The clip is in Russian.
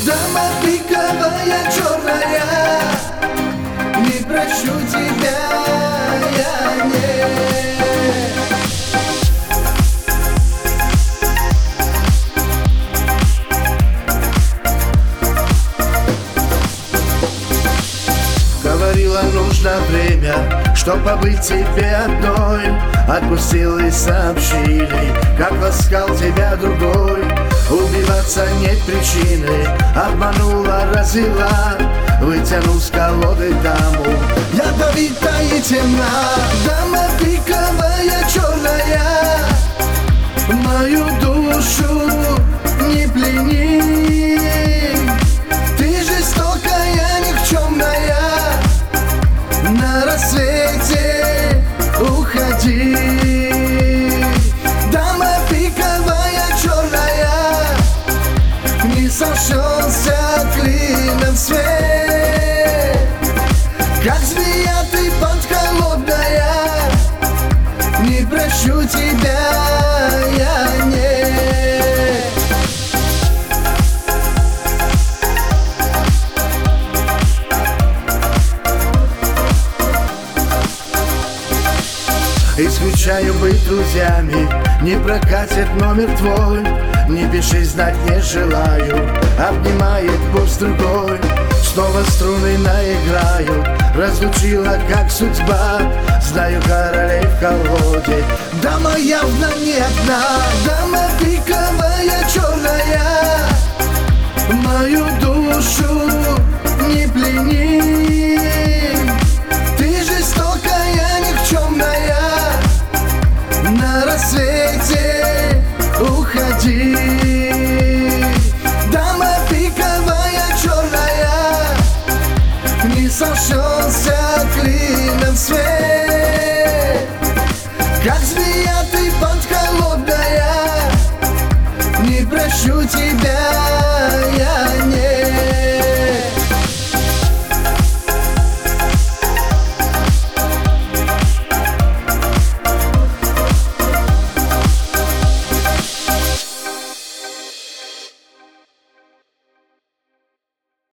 Дама пиковая черная, не прощу тебя я, не. Говорила, нужно время, чтоб побыть тебе одной. Отпустил и сообщили, как ласкал тебя другой. Убиваться нет причины, обманула, развела, вытянул с колоды даму. Ядовитая и темна, дама пиковая черная, мою душу не плени. Ты жестокая, никчемная, на рассвете уходи. Дама пиковая черная, не сошелся клином свет. Как змея ты подколодная, не прощу тебя я, не. Исключаю быть друзьями, не прокатит номер твой. Не пиши, знать не желаю, обнимает пусть другой. Снова струны наиграю, разлучила как судьба. Знаю королей в колоде, дама явно не одна. Дама пиковая черная,